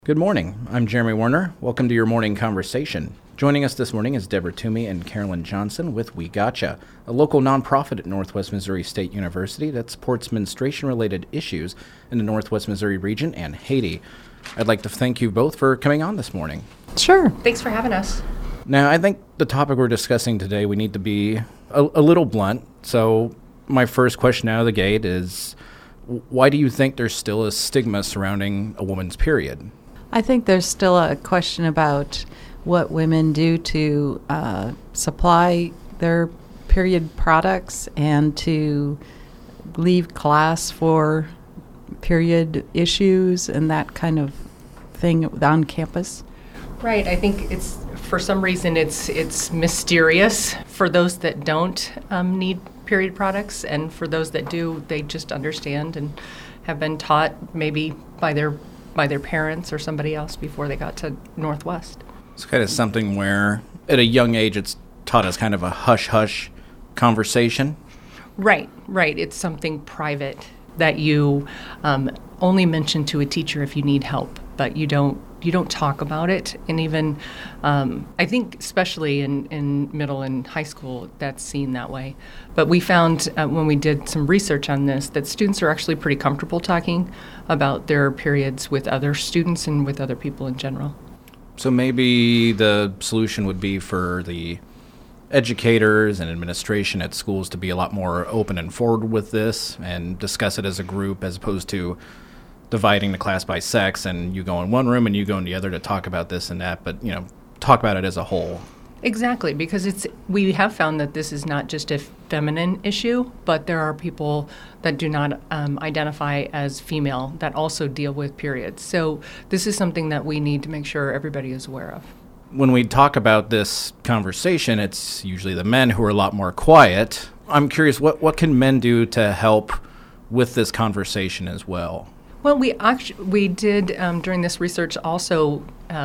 Good morning. I'm Jeremy Warner. Welcome to your morning conversation. Joining us this morning is Deborah Toomey and Carolyn Johnson with We Gotcha, a local nonprofit at Northwest Missouri State University that supports menstruation-related issues in the Northwest Missouri region and Haiti. I'd like to thank you both for coming on this morning. Sure. Thanks for having us. Now, I think the topic we're discussing today, we need to be a little blunt. So my first question out of the gate is, why do you think there's still a stigma surrounding a woman's period? I think there's still a question about what women do to supply their period products and to leave class for period issues and that kind of thing on campus. Right. I think it's for some reason it's mysterious for those that don't need period products, and for those that do, they just understand and have been taught maybe by their parents or somebody else before they got to Northwest. It's kind of something where at a young age it's taught as kind of a hush-hush conversation. Right. It's something private that you only mention to a teacher if you need help, but you don't talk about it. And even I think especially in middle and high school, that's seen that way. But we found when we did some research on this that students are actually pretty comfortable talking about their periods with other students and with other people in general. So maybe the solution would be for the educators and administration at schools to be a lot more open and forward with this and discuss it as a group as opposed to dividing the class by sex and you go in one room and you go in the other to talk about this and that, but, talk about it as a whole. Exactly, because we have found that this is not just a feminine issue, but there are people that do not identify as female that also deal with periods. So this is something that we need to make sure everybody is aware of. When we talk about this conversation, it's usually the men who are a lot more quiet. I'm curious, what can men do to help with this conversation as well? Well, we did during this research also,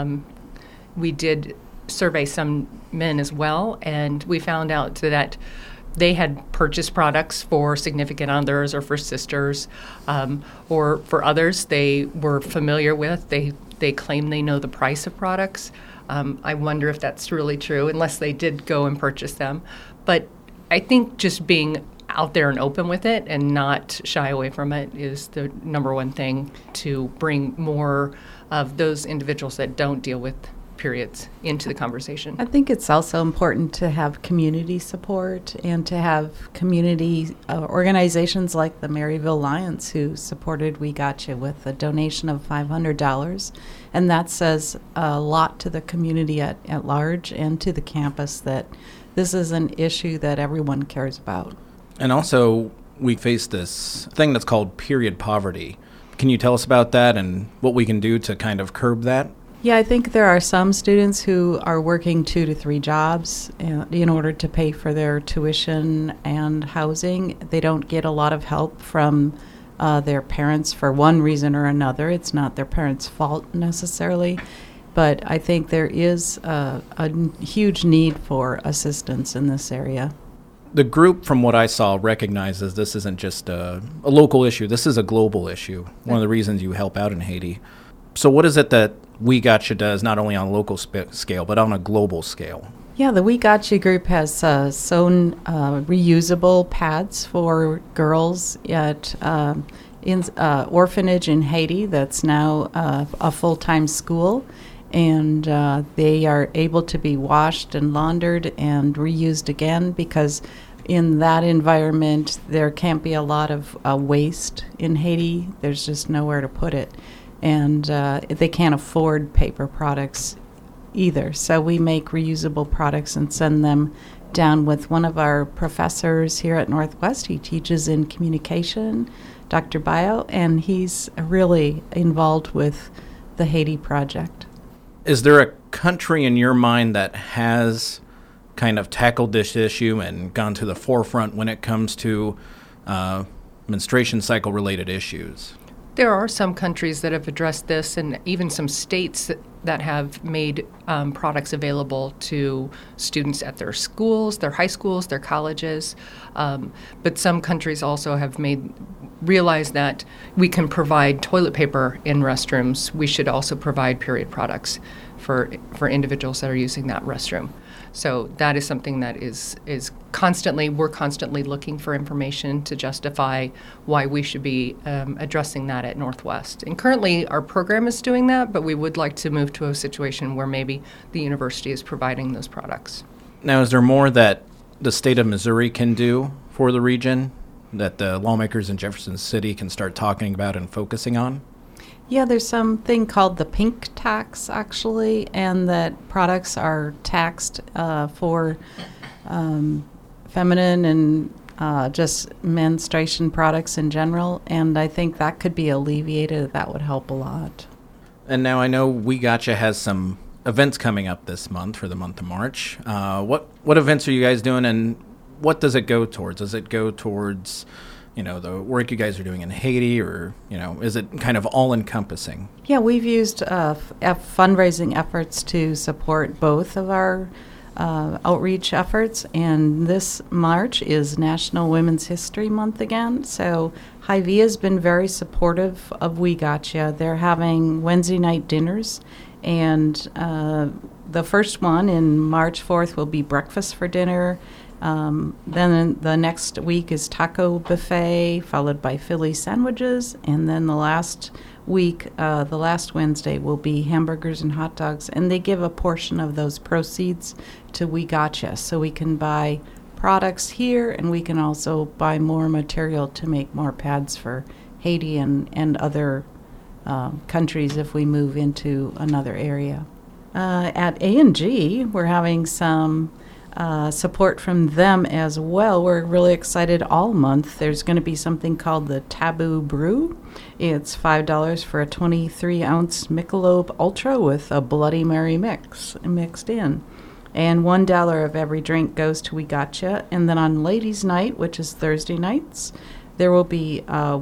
we did survey some men as well, and we found out that they had purchased products for significant others or for sisters, or for others they were familiar with. They claim they know the price of products. I wonder if that's really true, unless they did go and purchase them. But I think just being out there and open with it and not shy away from it is the number one thing to bring more of those individuals that don't deal with periods into the conversation. I think it's also important to have community support and to have community organizations like the Maryville Lions who supported We Gotcha with a donation of $500. And that says a lot to the community at large and to the campus that this is an issue that everyone cares about. And also, we face this thing that's called period poverty. Can you tell us about that and what we can do to kind of curb that? Yeah, I think there are some students who are working 2 to 3 jobs in order to pay for their tuition and housing. They don't get a lot of help from their parents for one reason or another. It's not their parents' fault necessarily, but I think there is a huge need for assistance in this area. The group, from what I saw, recognizes this isn't just a local issue. This is a global issue, one of the reasons you help out in Haiti. So what is it that We Gotcha does, not only on a local scale, but on a global scale? Yeah, the We Gotcha group has sewn reusable pads for girls at orphanage in Haiti that's now a full-time school. And they are able to be washed and laundered and reused again because in that environment there can't be a lot of waste in Haiti. There's just nowhere to put it. And they can't afford paper products either. So we make reusable products and send them down with one of our professors here at Northwest. He teaches in communication, Dr. Bio, and he's really involved with the Haiti project. Is there a country in your mind that has kind of tackled this issue and gone to the forefront when it comes to menstruation cycle-related issues? There are some countries that have addressed this, and even some states that have made products available to students at their schools, their high schools, their colleges. But some countries also have realized that we can provide toilet paper in restrooms. We should also provide period products for individuals that are using that restroom. So that is something that is we're constantly looking for information to justify why we should be addressing that at Northwest. And currently our program is doing that, but we would like to move to a situation where maybe the university is providing those products. Now, is there more that the state of Missouri can do for the region that the lawmakers in Jefferson City can start talking about and focusing on? Yeah, there's something called the pink tax, actually, and that products are taxed for feminine and just menstruation products in general, and I think that could be alleviated. That would help a lot. And now I know We Gotcha has some events coming up this month for the month of March. What events are you guys doing, and what does it go towards? Does it go towards the work you guys are doing in Haiti, or, is it kind of all-encompassing? Yeah, we've used fundraising efforts to support both of our outreach efforts, and this March is National Women's History Month again, so Hy-Vee has been very supportive of We Gotcha. They're having Wednesday night dinners, and the first one in March 4th will be breakfast for dinner. Then the next week is taco buffet, followed by Philly sandwiches, and then the last week, the last Wednesday, will be hamburgers and hot dogs, and they give a portion of those proceeds to We Gotcha, so we can buy products here, and we can also buy more material to make more pads for Haiti and other countries if we move into another area. At A&G, we're having some support from them as well. We're really excited all month. There's going to be something called the Taboo Brew. It's $5 for a 23-ounce Michelob Ultra with a Bloody Mary mixed in. And $1 of every drink goes to We Gotcha. And then on Ladies' Night, which is Thursday nights, there will be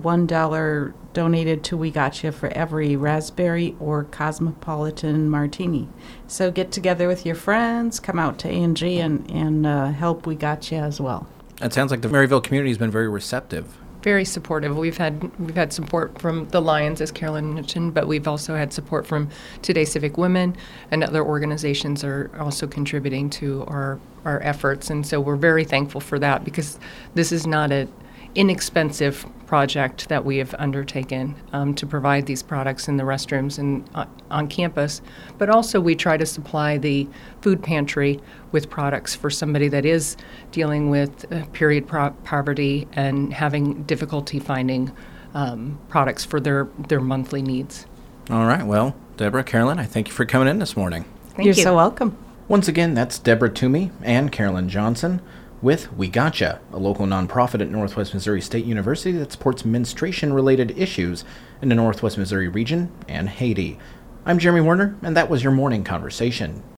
$1 donated to We Gotcha for every raspberry or cosmopolitan martini. So get together with your friends, come out to A&G and help We Gotcha as well. It sounds like the Maryville community has been very receptive. Very supportive. We've had support from the Lions, as Carolyn mentioned, but we've also had support from Today Civic Women, and other organizations are also contributing to our efforts. And so we're very thankful for that, because this is not an inexpensive project that we have undertaken to provide these products in the restrooms and on campus. But also we try to supply the food pantry with products for somebody that is dealing with period poverty and having difficulty finding products for their monthly needs. All right. Well, Deborah, Carolyn, I thank you for coming in this morning. Thank You're you. so welcome. Once again, that's Deborah Toomey and Carolyn Johnson with We Gotcha, a local nonprofit at Northwest Missouri State University that supports menstruation-related issues in the Northwest Missouri region and Haiti. I'm Jeremy Werner, and that was your morning conversation.